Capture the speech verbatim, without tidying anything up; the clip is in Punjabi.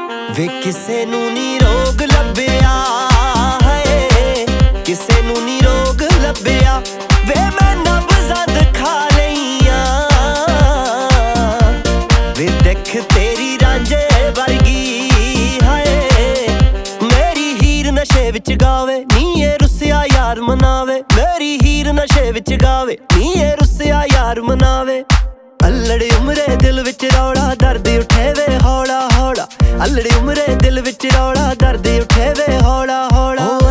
ਵੇ ਕਿਸੇ ਨੂੰ ਨੀ ਰੋਗ ਲੱਭਿਆ ਹੈ, ਕਿਸੇ ਨੂੰ ਨੀ ਰੋਗ ਲੱਭਿਆ। ਵੇ ਮੈਂ ਨਬਜ਼ਾਂ ਦਿਖਾ ਲਈਆਂ, ਵੇ ਦੇਖ ਤੇਰੀ ਰਾਂਝੇ ਵਰਗੀ ਹਾਏ। ਮੇਰੀ ਹੀਰ ਨਸ਼ੇ ਵਿੱਚ ਗਾਵੇ, ਨੀ ਇਹ ਰੁੱਸਿਆ ਯਾਰ ਮਨਾਵੇ। ਮੇਰੀ ਹੀਰ ਨਸ਼ੇ ਵਿੱਚ ਗਾਵੇ, ਨੀ ਇਹ ਰੁੱਸਿਆ ਯਾਰ ਮਨਾਵੇ। ਅਲੜੇ ਉਮਰੇ ਦਿਲ ਵਿੱਚ ਰੌਲਾ, ਦਰਦ ਉੱਠੇ ਵੇ ਹੌਲਾ ਹੌਲਾ। ਅਲੜੇ ਉਮਰੇ ਦਿਲ ਵਿੱਚ ਰੌਲਾ, ਦਰਦ ਉੱਠੇ ਵੇ ਹੌਲਾ ਹੌਲਾ।